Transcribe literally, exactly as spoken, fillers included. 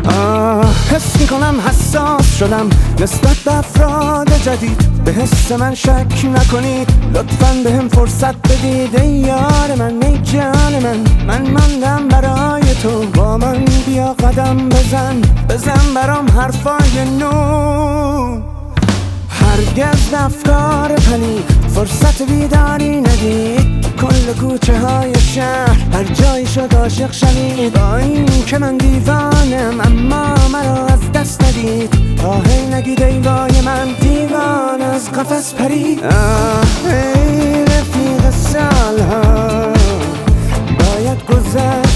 آه حس میکنم حساس شدم نسبت به افراد جدید، به حس من شک نکنید، لطفاً به هم فرصت بدید. ای یار من، ای جان من، من ماندم برای تو، با من بیا قدم بزن، بزن برام حرفای نو. هرگز افکار پلید فرصت بیداری ندید، کل کوچه های شهر هر جایی شد عاشق شوید. با این که من دیوانم اما مرا از دست ندید، آهی نگید ای وای من دیوان از قفس پرید. آه ای رفیق سالها باید گذشت